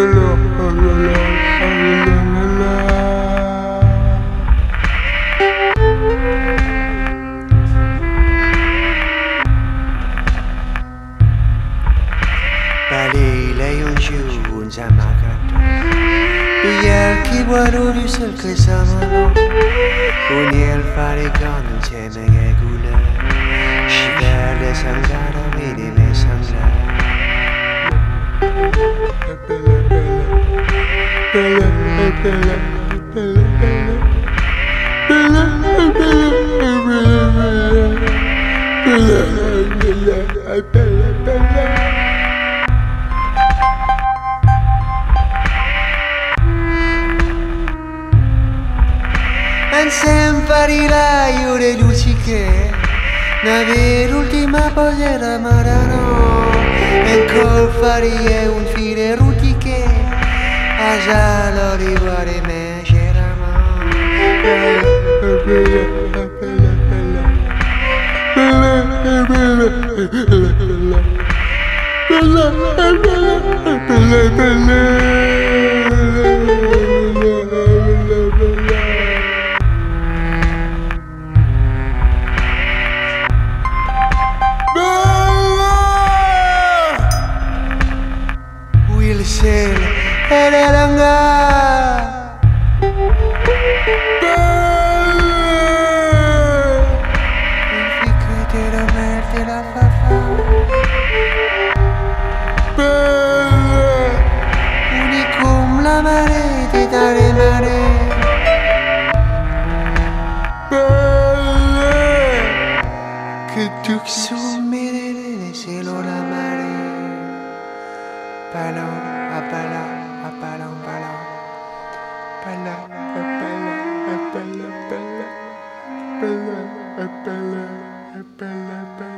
Balile un giun zamagato Biel ki waruri sul che samano Uniel fare con insieme e gula Si verde sangara vedi me sangara Sempre la io le luciche Nave l'ultima posera marano E col farie un file rutiche A già lo riguardi me c'erano Wilson era langà il fico te la mette la fa unicum la mare ti dare mare che tu summerere se lo la mare Palon, a palon, a palon, palon. Palon, a palon, a palon, palon. Palon, a palon, a palon, palon.